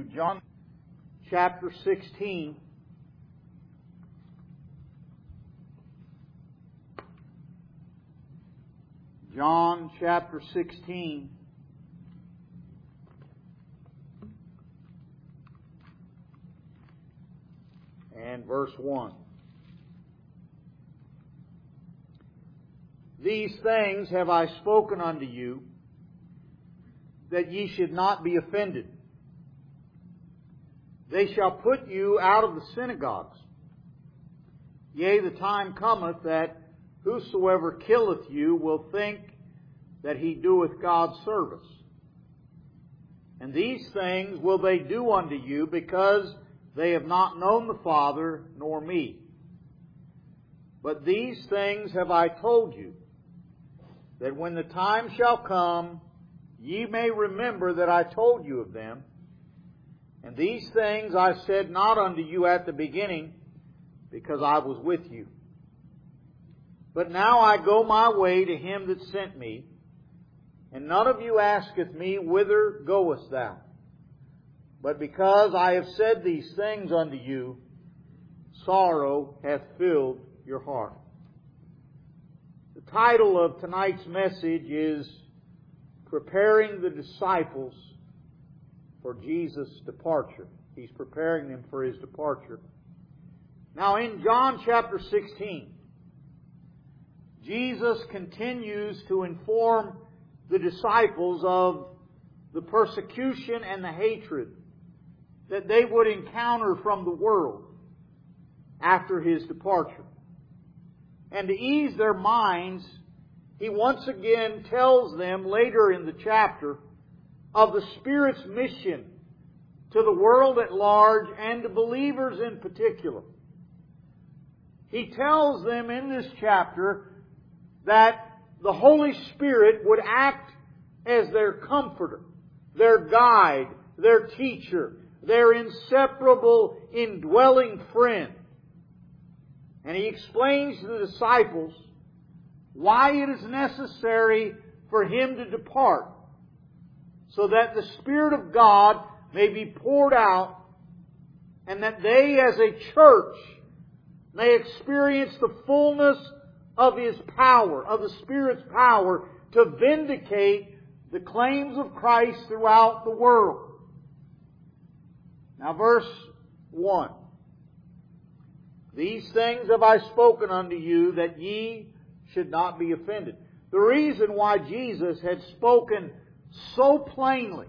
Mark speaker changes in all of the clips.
Speaker 1: John chapter 16. John chapter 16. And verse 1. These things have I spoken unto you, that ye should not be offended. They shall put you out of the synagogues. Yea, the time cometh that whosoever killeth you will think that he doeth God's service. And these things will they do unto you, because they have not known the Father nor me. But these things have I told you, that when the time shall come, ye may remember that I told you of them. And these things I said not unto you at the beginning, because I was with you. But now I go my way to him that sent me, and none of you asketh me, Whither goest thou? But because I have said these things unto you, sorrow hath filled your heart. The title of tonight's message is Preparing the Disciples for Jesus' Departure. He's preparing them for His departure. Now in John chapter 16, Jesus continues to inform the disciples of the persecution and the hatred that they would encounter from the world after His departure. And to ease their minds, He once again tells them later in the chapter of the Spirit's mission to the world at large and to believers in particular. He tells them in this chapter that the Holy Spirit would act as their comforter, their guide, their teacher, their inseparable indwelling friend. And He explains to the disciples why it is necessary for Him to depart, so that the Spirit of God may be poured out, and that they as a church may experience the fullness of His power, of the Spirit's power, to vindicate the claims of Christ throughout the world. Now verse 1. These things have I spoken unto you, that ye should not be offended. The reason why Jesus had spoken so plainly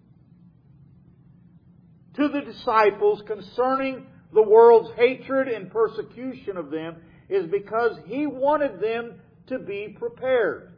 Speaker 1: to the disciples concerning the world's hatred and persecution of them is because He wanted them to be prepared.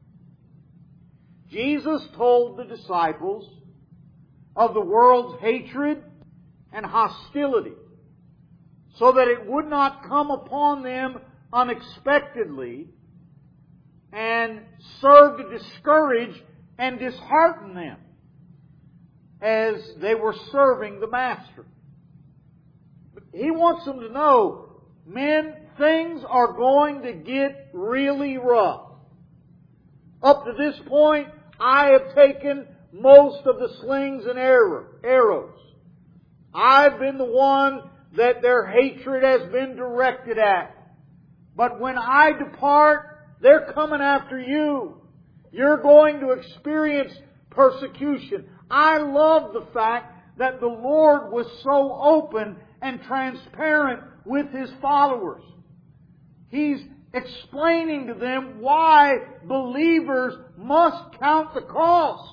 Speaker 1: Jesus told the disciples of the world's hatred and hostility, so that it would not come upon them unexpectedly and serve to discourage and dishearten them as they were serving the Master. But He wants them to know, men, things are going to get really rough. Up to this point, I have taken most of the slings and arrows. I've been the one that their hatred has been directed at. But when I depart, they're coming after you. You're going to experience persecution. I love the fact that the Lord was so open and transparent with His followers. He's explaining to them why believers must count the cost,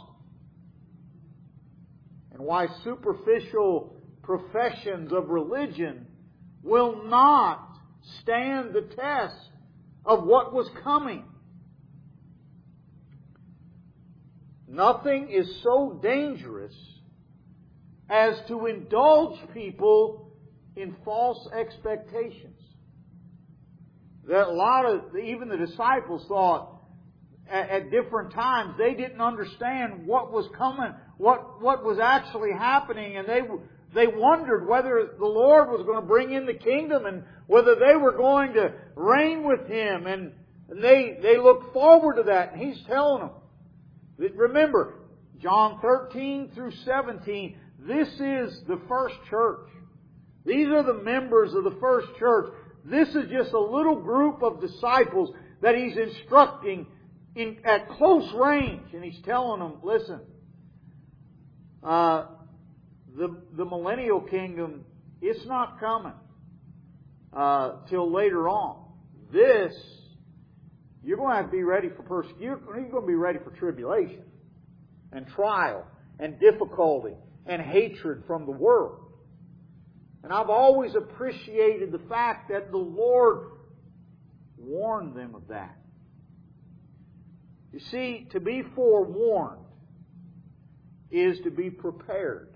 Speaker 1: and why superficial professions of religion will not stand the test of what was coming. Nothing is so dangerous as to indulge people in false expectations. That a lot of, even the disciples thought at different times, they didn't understand what was coming, what was actually happening, and they wondered whether the Lord was going to bring in the kingdom and whether they were going to reign with Him. And they looked forward to that. And He's telling them, remember, John 13 through 17, This is the first church. These are the members of the first church. This is just a little group of disciples that He's instructing at close range. And He's telling them, listen, the millennial kingdom, it's not coming till later on. This, you're going to have to be ready for persecution. You're going to be ready for tribulation and trial and difficulty and hatred from the world. And I've always appreciated the fact that the Lord warned them of that. You see, to be forewarned is to be prepared.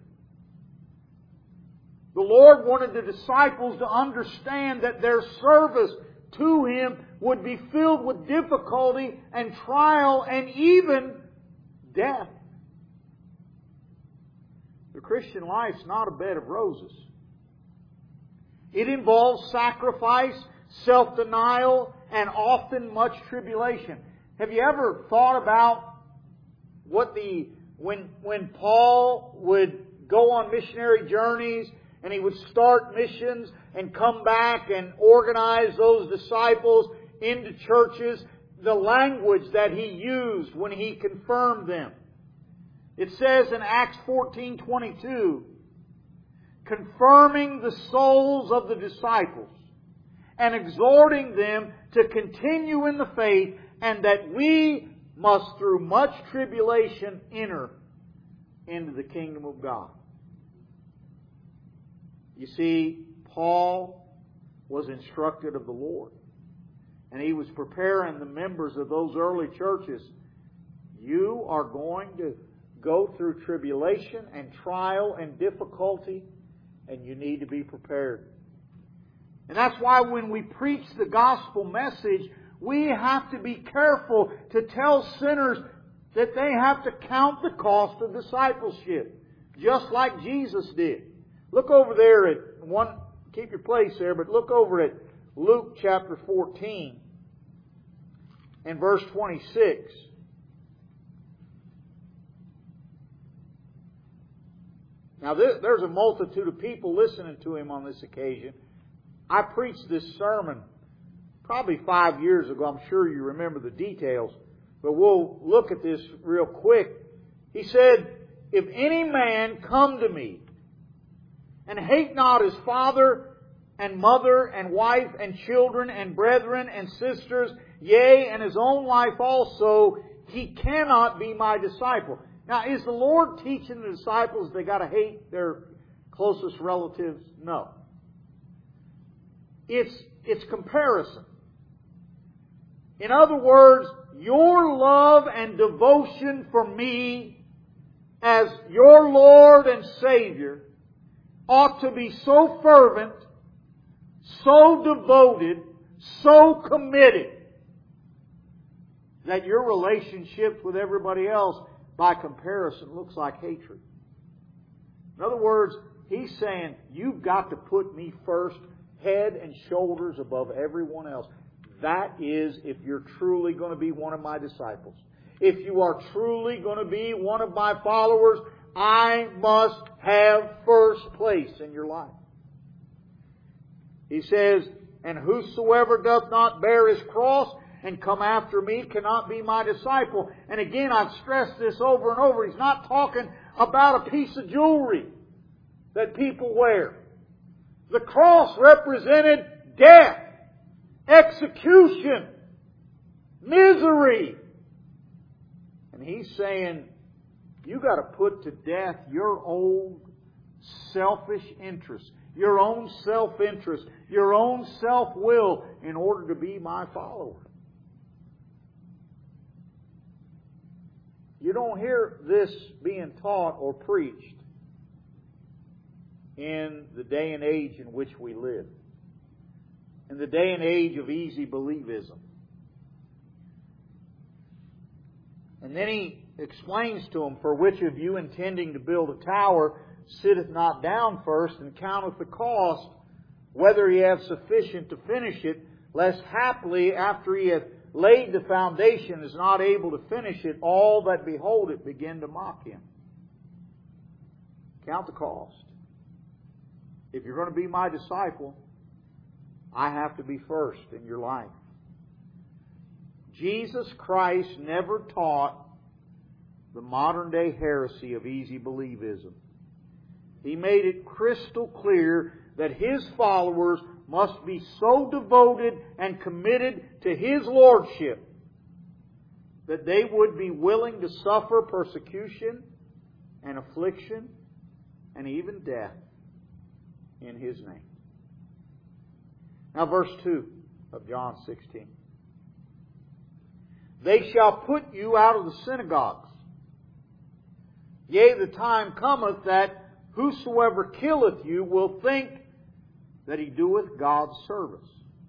Speaker 1: The Lord wanted the disciples to understand that their service to Him would be filled with difficulty and trial and even death. The Christian life's not a bed of roses. It involves sacrifice, self-denial, and often much tribulation. Have you ever thought about when Paul would go on missionary journeys and he would start missions and come back and organize those disciples into churches, the language that he used when he confirmed them? It says in Acts 14:22, confirming the souls of the disciples and exhorting them to continue in the faith, and that we must through much tribulation enter into the kingdom of God. You see, Paul was instructed of the Lord, and he was preparing the members of those early churches. You are going to go through tribulation and trial and difficulty, and you need to be prepared. And that's why when we preach the gospel message, we have to be careful to tell sinners that they have to count the cost of discipleship, just like Jesus did. Look over there at keep your place there, but look over at Luke chapter 14 and verse 26. Now, there's a multitude of people listening to Him on this occasion. I preached this sermon probably 5 years ago. I'm sure you remember the details, but we'll look at this real quick. He said, if any man come to me and hate not his father and mother and wife and children and brethren and sisters, yea, and his own life also, he cannot be my disciple. Now, is the Lord teaching the disciples they got to hate their closest relatives? No. It's comparison. In other words, your love and devotion for me as your Lord and Savior ought to be so fervent, so devoted, so committed that your relationships with everybody else, by comparison, looks like hatred. In other words, He's saying, you've got to put me first, head and shoulders above everyone else. That is if you're truly going to be one of my disciples. If you are truly going to be one of my followers, I must have first place in your life. He says, and whosoever doth not bear his cross and come after me cannot be my disciple. And again, I've stressed this over and over. He's not talking about a piece of jewelry that people wear. The cross represented death, execution, misery. And He's saying, you got to put to death your own selfish interest, your own self-interest, your own self-will in order to be my follower. You don't hear this being taught or preached in the day and age in which we live. In the day and age of easy believism. And then He explains to them, for which of you intending to build a tower sitteth not down first and counteth the cost, whether he have sufficient to finish it, lest haply after he hath laid the foundation is not able to finish it, all that behold it begin to mock him. Count the cost. If you're going to be my disciple, I have to be first in your life. Jesus Christ never taught the modern day heresy of easy believism. He made it crystal clear that His followers must be so devoted and committed to His Lordship that they would be willing to suffer persecution and affliction and even death in His name. Now verse 2 of John 16. They shall put you out of the synagogues. Yea, the time cometh that whosoever killeth you will think that he doeth God's service.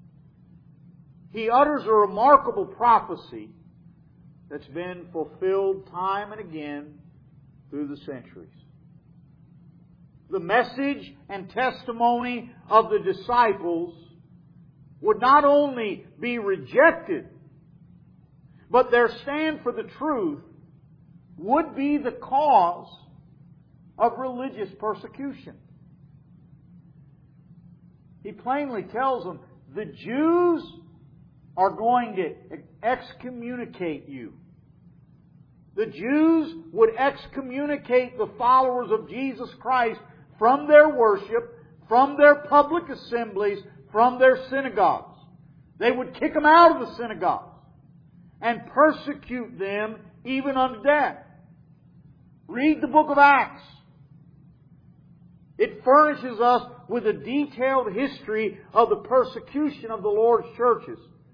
Speaker 1: He utters a remarkable prophecy that's been fulfilled time and again through the centuries. The message and testimony of the disciples would not only be rejected, but their stand for the truth would be the cause of religious persecution. He plainly tells them, the Jews are going to excommunicate you. The Jews would excommunicate the followers of Jesus Christ from their worship, from their public assemblies, from their synagogues. They would kick them out of the synagogues and persecute them even unto death. Read the book of Acts. It furnishes us with a detailed history of the persecution of the Lord's churches,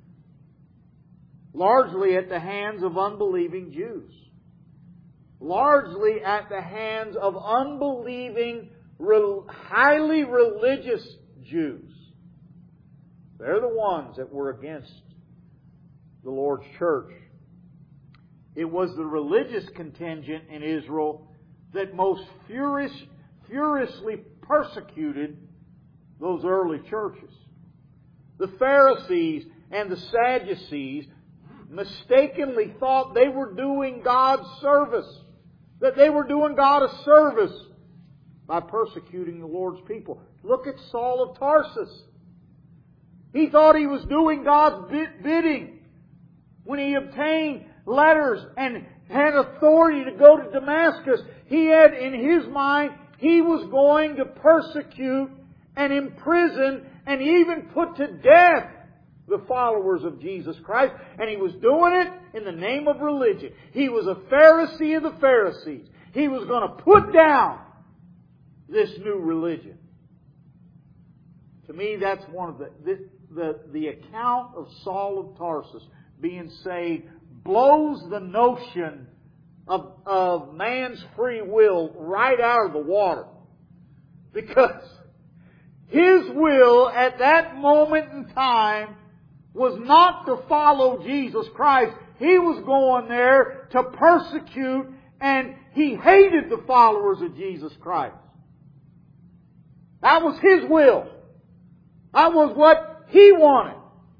Speaker 1: largely at the hands of unbelieving Jews. Largely at the hands of unbelieving, highly religious Jews. They're the ones that were against the Lord's church. It was the religious contingent in Israel that most furiously persecuted those early churches. The Pharisees and the Sadducees mistakenly thought they were doing God's service, that they were doing God a service by persecuting the Lord's people. Look at Saul of Tarsus. He thought he was doing God's bidding when he obtained letters and had authority to go to Damascus. He had in his mind he was going to persecute and imprison and even put to death the followers of Jesus Christ. And he was doing it in the name of religion. He was a Pharisee of the Pharisees. He was going to put down this new religion. To me, that's one of the account of Saul of Tarsus being saved blows the notion of man's free will right out of the water. Because his will at that moment in time was not to follow Jesus Christ. He was going there to persecute, and he hated the followers of Jesus Christ. That was his will. That was what he wanted.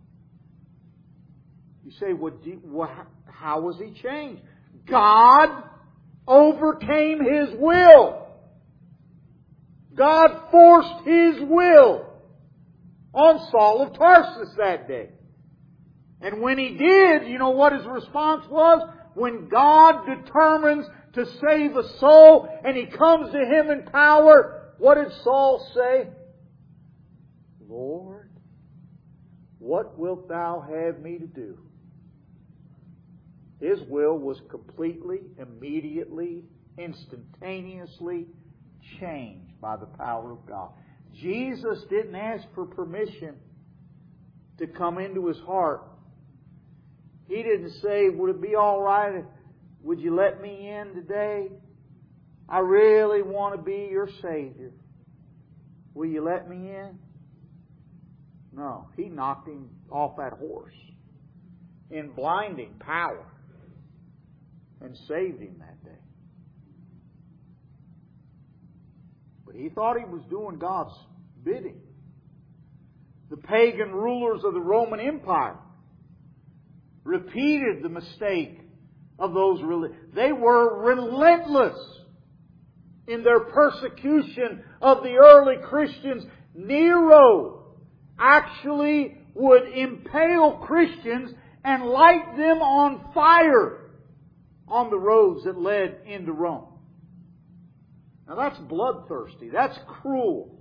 Speaker 1: You say, how was he changed? God overcame his will. God forced his will on Saul of Tarsus that day. And when he did, you know what his response was? When God determines to save a soul and he comes to him in power, what did Saul say? Lord, what wilt thou have me to do? His will was completely, immediately, instantaneously changed by the power of God. Jesus didn't ask for permission to come into his heart. He didn't say, would it be all right? Would you let me in today? I really want to be your Savior. Will you let me in? No, he knocked him off that horse in blinding power and saved him that day. But he thought he was doing God's bidding. The pagan rulers of the Roman Empire repeated the mistake of those religions. They were relentless in their persecution of the early Christians, Nero actually would impale Christians and light them on fire on the roads that led into Rome. Now that's bloodthirsty. That's cruel.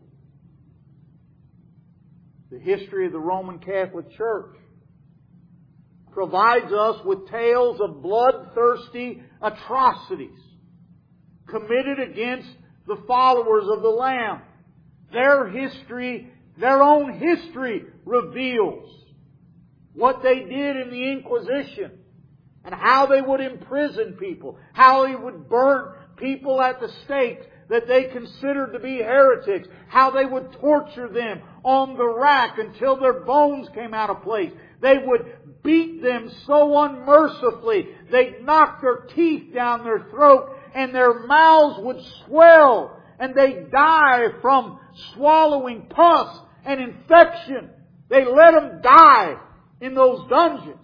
Speaker 1: The history of the Roman Catholic Church provides us with tales of bloodthirsty atrocities committed against the followers of the Lamb. Their history, their own history, reveals what they did in the Inquisition and how they would imprison people, how they would burn people at the stake that they considered to be heretics, how they would torture them on the rack until their bones came out of place. They would beat them so unmercifully, they'd knock their teeth down their throat and their mouths would swell and they'd die from swallowing pus and infection. They let them die in those dungeons.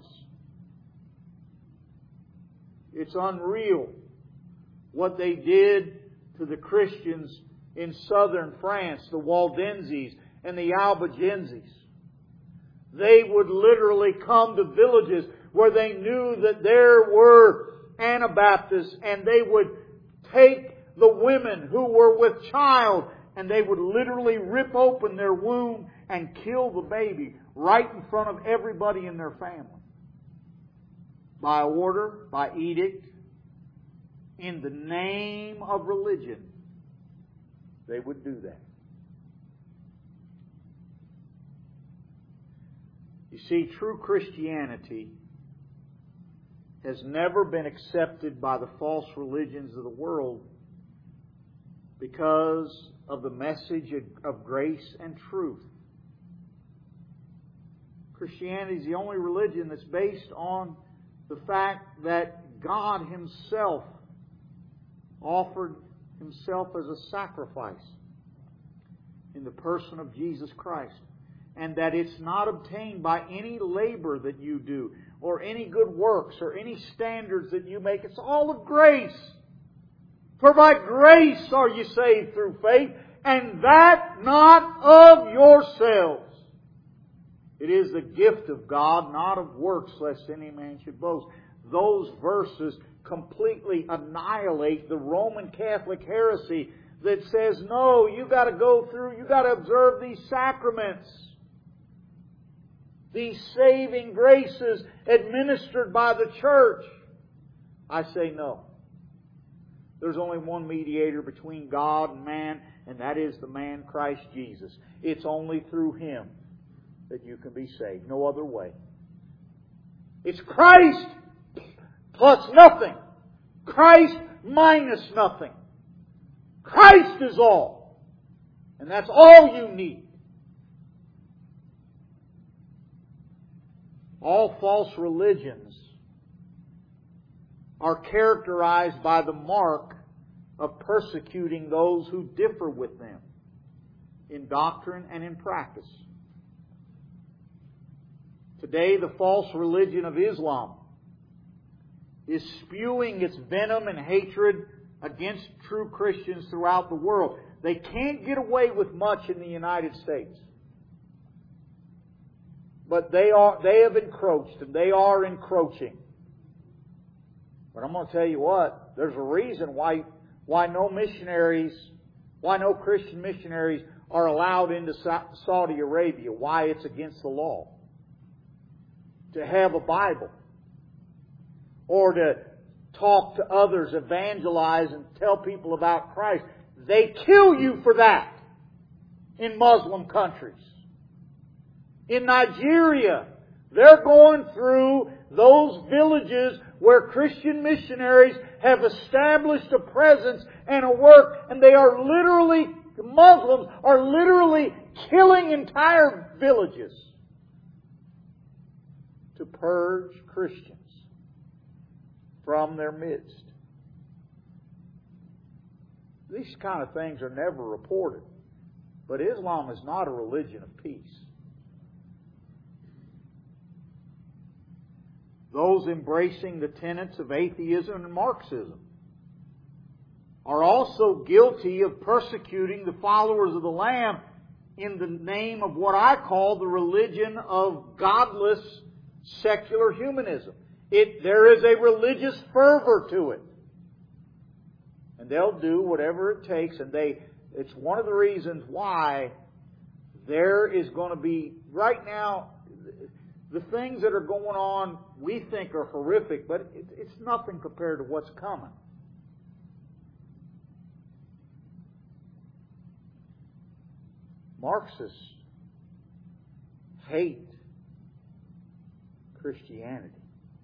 Speaker 1: It's unreal what they did to the Christians in southern France, the Waldenses and the Albigenses. They would literally come to villages where they knew that there were Anabaptists, and they would take the women who were with child and they would literally rip open their womb and kill the baby right in front of everybody in their family. By order, by edict, in the name of religion, they would do that. You see, true Christianity has never been accepted by the false religions of the world because of the message of grace and truth. Christianity is the only religion that's based on the fact that God Himself offered Himself as a sacrifice in the person of Jesus Christ. And that it's not obtained by any labor that you do, or any good works, or any standards that you make. It's all of grace. For by grace are you saved through faith, and that not of yourselves. It is the gift of God, not of works, lest any man should boast. Those verses completely annihilate the Roman Catholic heresy that says, no, you got to go through, you got to observe these sacraments, these saving graces administered by the church. I say no. There's only one mediator between God and man, and that is the man Christ Jesus. It's only through Him that you can be saved. No other way. It's Christ plus nothing. Christ minus nothing. Christ is all. And that's all you need. All false religions are characterized by the mark of persecuting those who differ with them in doctrine and in practice. Today, the false religion of Islam is spewing its venom and hatred against true Christians throughout the world. They can't get away with much in the United States. But they have encroached, and they are encroaching. But I'm going to tell you what, there's a reason why no Christian missionaries are allowed into Saudi Arabia, why it's against the law to have a Bible or to talk to others, evangelize, and tell people about Christ. They kill you for that in Muslim countries. In Nigeria, they're going through those villages where Christian missionaries have established a presence and a work, and they are literally, Muslims are literally killing entire villages to purge Christians from their midst. These kind of things are never reported. But Islam is not a religion of peace. Those embracing the tenets of atheism and Marxism are also guilty of persecuting the followers of the Lamb in the name of what I call the religion of godless secular humanism. There is a religious fervor to it. And they'll do whatever it takes, and it's one of the reasons why there is going to be, right now, the things that are going on we think are horrific, but it's nothing compared to what's coming. Marxists hate Christianity.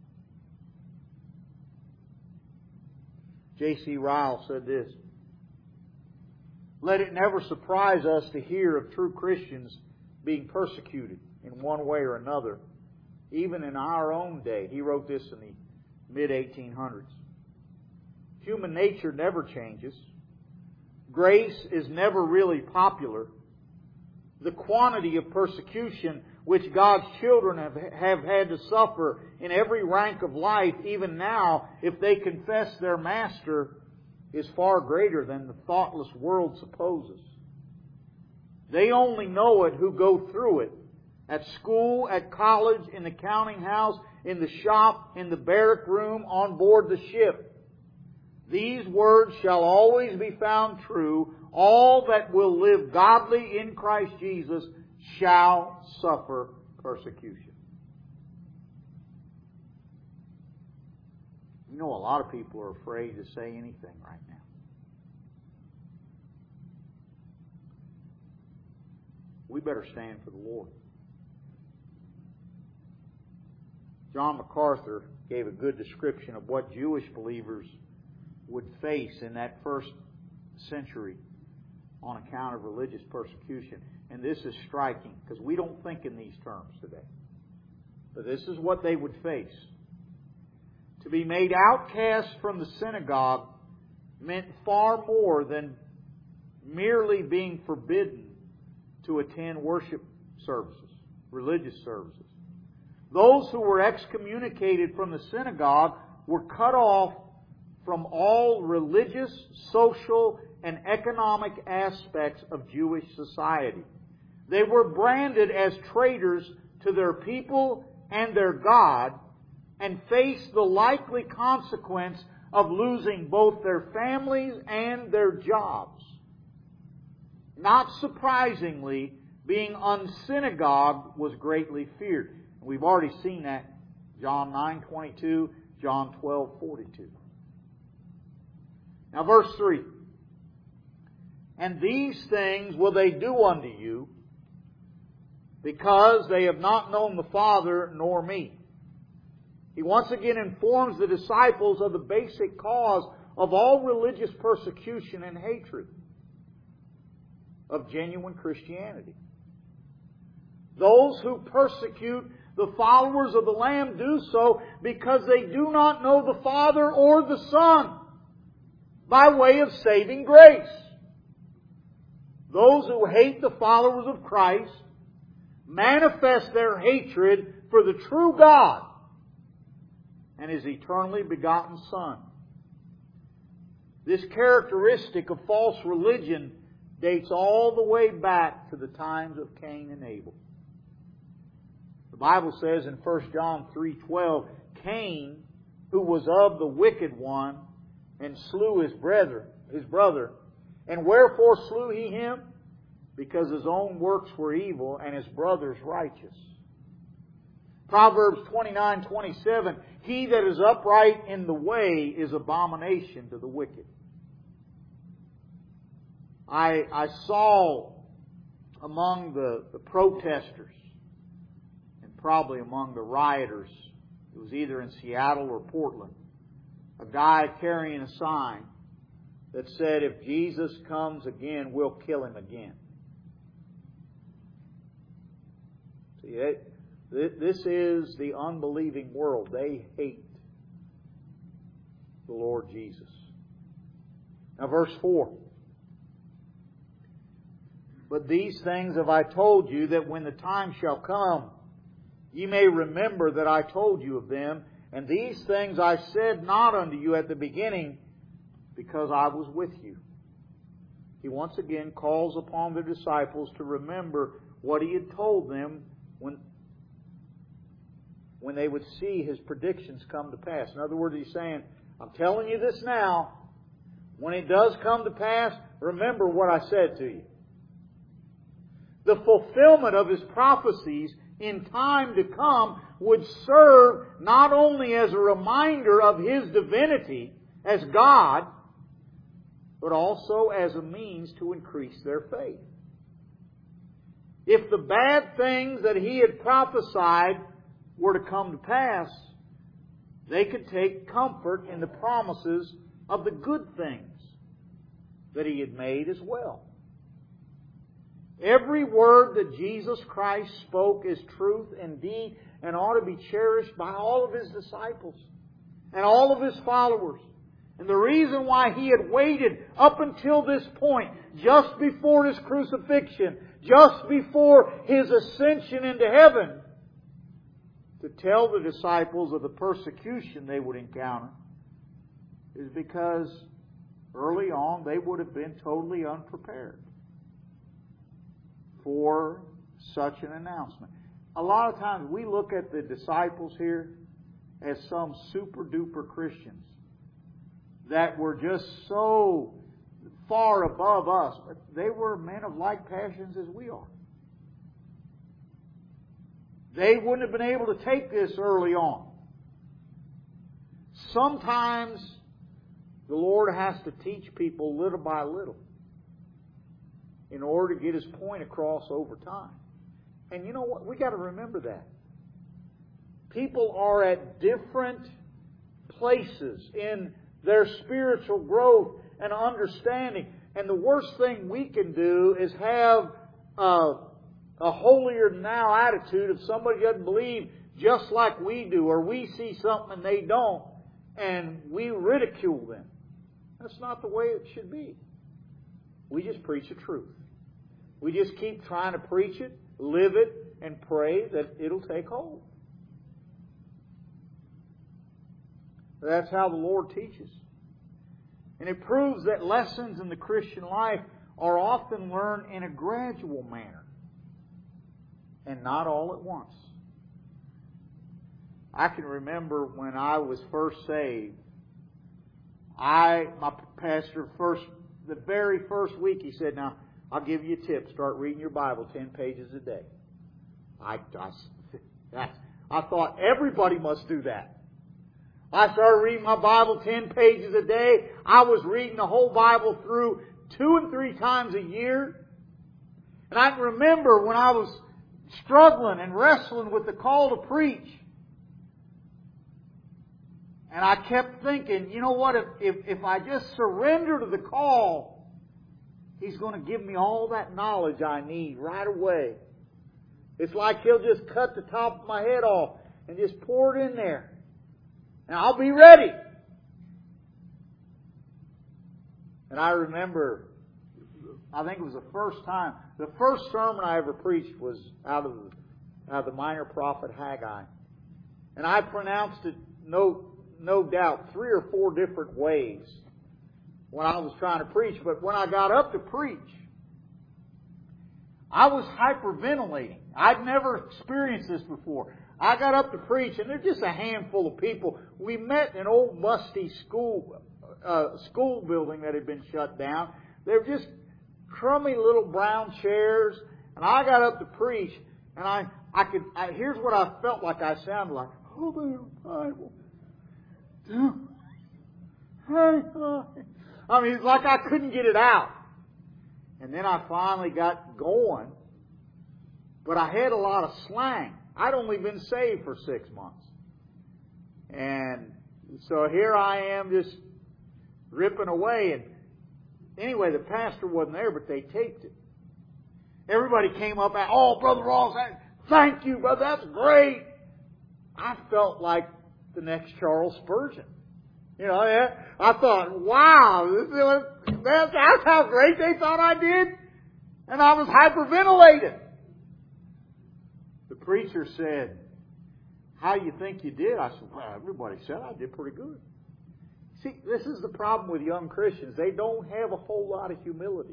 Speaker 1: J.C. Ryle said this: "Let it never surprise us to hear of true Christians being persecuted in one way or another, even in our own day." He wrote this in the mid-1800s. "Human nature never changes. Grace is never really popular. The quantity of persecution which God's children have had to suffer in every rank of life, even now, if they confess their Master, is far greater than the thoughtless world supposes. They only know it who go through it, at school, at college, in the counting house, in the shop, in the barrack room, on board the ship. These words shall always be found true. All that will live godly in Christ Jesus shall suffer persecution." You know, a lot of people are afraid to say anything right now. We better stand for the Lord. John MacArthur gave a good description of what Jewish believers would face in that first century on account of religious persecution. And this is striking, because we don't think in these terms today. But this is what they would face. To be made outcast from the synagogue meant far more than merely being forbidden to attend worship services, religious services. Those who were excommunicated from the synagogue were cut off from all religious, social, and economic aspects of Jewish society. They were branded as traitors to their people and their God, and faced the likely consequence of losing both their families and their jobs. Not surprisingly, being unsynagogued was greatly feared. We've already seen that. John 9:22, John 12:42. Now verse 3. "And these things will they do unto you, because they have not known the Father nor me." He once again informs the disciples of the basic cause of all religious persecution and hatred of genuine Christianity. Those who persecute the followers of the Lamb do so because they do not know the Father or the Son by way of saving grace. Those who hate the followers of Christ manifest their hatred for the true God and His eternally begotten Son. This characteristic of false religion dates all the way back to the times of Cain and Abel. The Bible says in 1 John 3:12, "Cain, who was of the wicked one, and slew his brother. And wherefore slew he him? Because his own works were evil, and his brother's righteous." Proverbs 29:27, "He that is upright in the way is abomination to the wicked." I saw among the protesters, and probably among the rioters, it was either in Seattle or Portland, a guy carrying a sign that said, "If Jesus comes again, we'll kill Him again." See, this is the unbelieving world. They hate the Lord Jesus. Now verse 4. "But these things have I told you, that when the time shall come, ye may remember that I told you of them. And these things I said not unto you at the beginning, because I was with you. He once again calls upon the disciples to remember what He had told them when they would see His predictions come to pass. In other words, He's saying, I'm telling you this now. When it does come to pass, remember what I said to you. The fulfillment of His prophecies in time to come would serve not only as a reminder of His divinity as God, but also as a means to increase their faith. If the bad things that He had prophesied were to come to pass, they could take comfort in the promises of the good things that He had made as well. Every word that Jesus Christ spoke is truth indeed and ought to be cherished by all of His disciples and all of His followers. And the reason why He had waited up until this point, just before His crucifixion, just before His ascension into heaven, to tell the disciples of the persecution they would encounter, is because early on they would have been totally unprepared for such an announcement. A lot of times we look at the disciples here as some super duper Christians that were just so far above us, but they were men of like passions as we are. They wouldn't have been able to take this early on. Sometimes the Lord has to teach people little by little in order to get His point across over time. And you know what? We got to remember that. People are at different places in their spiritual growth and understanding. And the worst thing we can do is have a holier-than-thou attitude if somebody doesn't believe just like we do, or we see something and they don't, and we ridicule them. That's not the way it should be. We just preach the truth. We just keep trying to preach it, live it, and pray that it'll take hold. That's how the Lord teaches. And it proves that lessons in the Christian life are often learned in a gradual manner and not all at once. I can remember when I was first saved, my pastor, the very first week, he said, now, I'll give you a tip. Start reading your Bible 10 pages a day. I thought everybody must do that. I started reading my Bible 10 pages a day. I was reading the whole Bible through 2 and 3 times a year. And I can remember when I was struggling and wrestling with the call to preach. And I kept thinking, you know what, if I just surrender to the call, He's going to give me all that knowledge I need right away. It's like He'll just cut the top of my head off and just pour it in there. And I'll be ready. And I remember, I think it was the first sermon I ever preached was out of the minor prophet Haggai. And I pronounced it, no doubt, 3 or 4 different ways when I was trying to preach. But when I got up to preach, I was hyperventilating. I'd never experienced this before. I got up to preach, and there's just a handful of people. We met in an old musty school building that had been shut down. They were just crummy little brown chairs, and I got up to preach, and here's what I felt like I sounded like. Open your Bible. I mean, it's like I couldn't get it out. And then I finally got going, but I had a lot of slang. I'd only been saved for 6 months. And so here I am just ripping away. And anyway, the pastor wasn't there, but they taped it. Everybody came up and, oh, Brother Ross, thank you, brother, that's great. I felt like the next Charles Spurgeon. You know, I thought, wow, that's how great they thought I did. And I was hyperventilating. The preacher said, how do you think you did? I said, well, everybody said I did pretty good. See, this is the problem with young Christians. They don't have a whole lot of humility.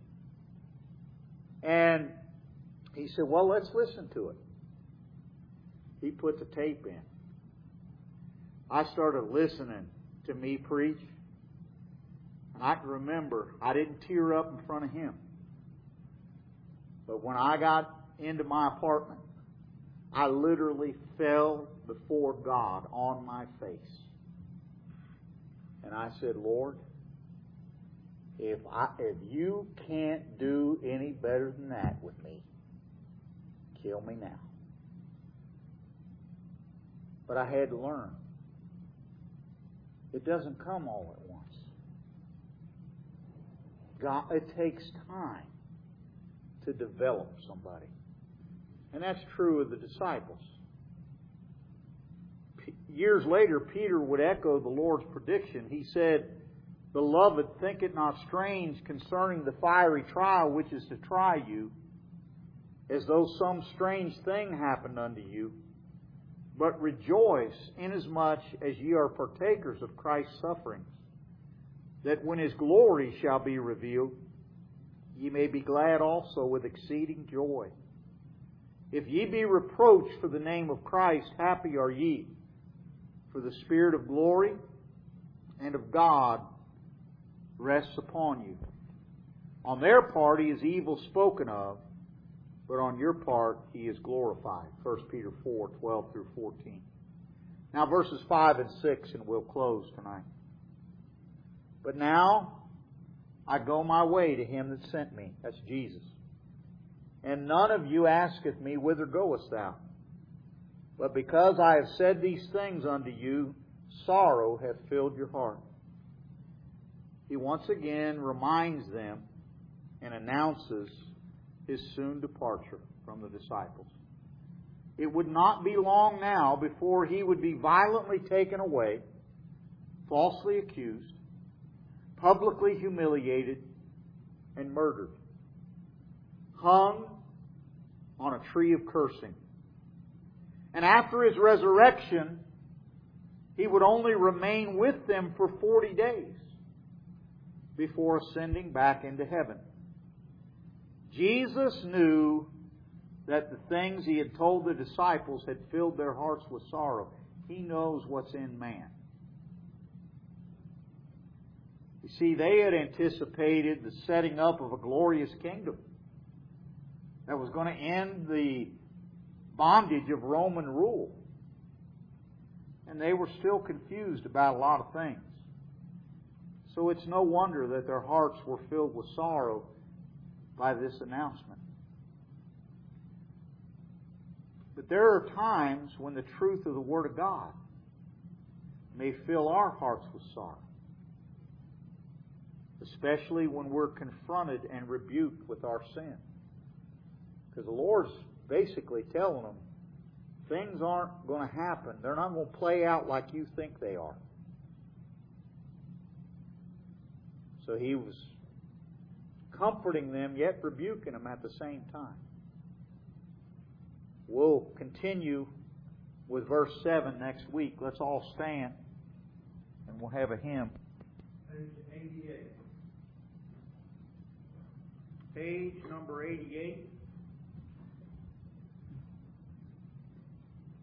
Speaker 1: And he said, well, let's listen to it. He put the tape in. I started listening to me preach. And I can remember, I didn't tear up in front of him. But when I got into my apartment, I literally fell before God on my face. And I said, Lord, if you can't do any better than that with me, kill me now. But I had to learn. It doesn't come all at once. God, it takes time to develop somebody. And that's true of the disciples. Years later, Peter would echo the Lord's prediction. He said, Beloved, think it not strange concerning the fiery trial which is to try you, as though some strange thing happened unto you. But rejoice, inasmuch as ye are partakers of Christ's sufferings, that when His glory shall be revealed, ye may be glad also with exceeding joy. If ye be reproached for the name of Christ, happy are ye, for the Spirit of glory and of God rests upon you. On their part He is evil spoken of, but on your part He is glorified. 1 Peter 4, 12 through 14. Now verses 5 and 6, and we'll close tonight. But now I go my way to Him that sent me. That's Jesus. And none of you asketh me, Whither goest thou? But because I have said these things unto you, sorrow hath filled your heart. He once again reminds them and announces His soon departure from the disciples. It would not be long now before He would be violently taken away, falsely accused, publicly humiliated, and murdered, hung on a tree of cursing. And after His resurrection, He would only remain with them for 40 days before ascending back into heaven. Jesus knew that the things He had told the disciples had filled their hearts with sorrow. He knows what's in man. You see, they had anticipated the setting up of a glorious kingdom that was going to end the bondage of Roman rule. And they were still confused about a lot of things. So it's no wonder that their hearts were filled with sorrow by this announcement. But there are times when the truth of the Word of God may fill our hearts with sorrow. Especially when we're confronted and rebuked with our sin. Because the Lord's basically telling them, things aren't going to happen. They're not going to play out like you think they are. So He was comforting them, yet rebuking them at the same time. We'll continue with verse 7 next week. Let's all stand, and we'll have a hymn. Page 88. Page number 88.